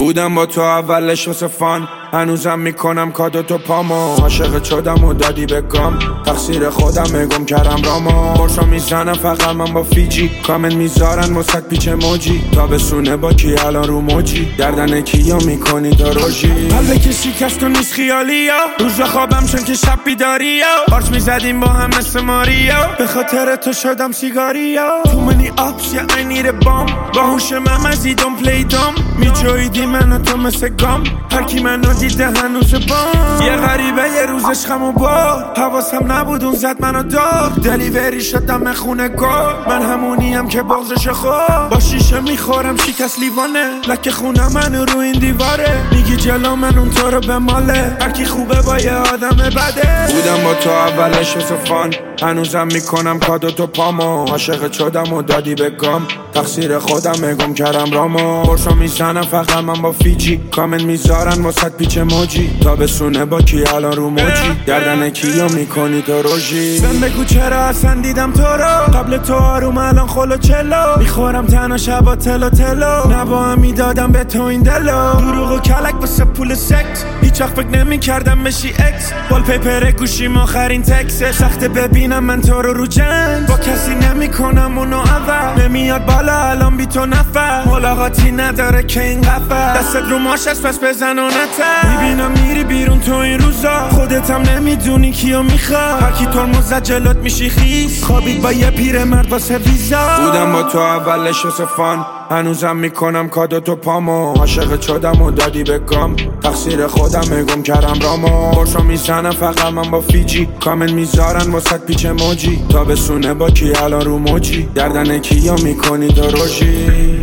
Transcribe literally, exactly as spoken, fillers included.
بودم با تو اولش واسه فان، هنوزم میکنم کادو تو پامو. عاشق شدم و دادی به گام، تقصیر خودم گم کردم رامو. برشو میزنم فقط من با فیجی، کامنت میذارن واسه پیچ موجی. تا بسونه با کی الان رو موجی، گردن کیو میکنی تو روژی. قلبه که شکست و نیست خیالی ها، روز خوابم چون که شب بیداری ها. پارچ میزدیم با هم مثل ماریا، به خاطر تو شدم سیگاری ها. تو منی آپس یا I need a bomb، با هوش من مزیدم پلی دام. میجویدی من و تو مثل گام، هرکی منو دیده هنوز بام. یه غریبه یه روزش خمو بار، حواسم نبود اون زد منو دار. دلیوری شدم خونه گار، من همونیم که بغزش خور. با شیشه میخورم شکست لیوانه، لکه خونه منو رو این دیواره. میگی جلو من اون تو رو به ماله، هرکی خوبه با یه آدم بده. بودم با تو اولش واسه فان، هنوزم میکنم کادو تو پامو. عاشق شدم و دادی به گام، تقصیر خودم گم کردم رامو. برشو میزنم فقط من با فیجی، کامنت میذارن واسه پیچ موجی. تا بسونه با کی الان رو موجی، گردن کیو میکنی تو روژی. بهم بگو چرا اصلا دیدم تو رو، قبل تو آروم الان خلو چلو. میخورم تنها شبا تلو تلو، نبا هم میدادم به تو این دلو. دروغ و کلک واسه پول سکس، هیچ وقت فکر نمیکردم بشی اکس. وال پیپر گوشیم آخرین تکسه، سخته ببینم من تو رو رو جنگ. با کسی نمیکنم اونو اول، نمیاد بالا الان بی تو نفر. ملاقاتی نداره که این قفل، دستت رو ماش است پس بزن و نتر. میبینم میری بیرون تو این روزا، خودت هم نمیدونی کیو میخواد. هرکی ترمز زد جلوت میشی خیس، خوابید با یه پیر مرد واسه ویزا. بودم با تو اولش واسه فان، هنوزم میکنم کادو تو پامو. عاشق شدم و دادی به گام، تقصیر خودم گم کردم رامو. برشو میزنم فقط من با فیجی، کامنت میذارن واسه پیچ موجی. تا بسونه با کی الان رو موجی، گردن کیو میکنی تو روژی.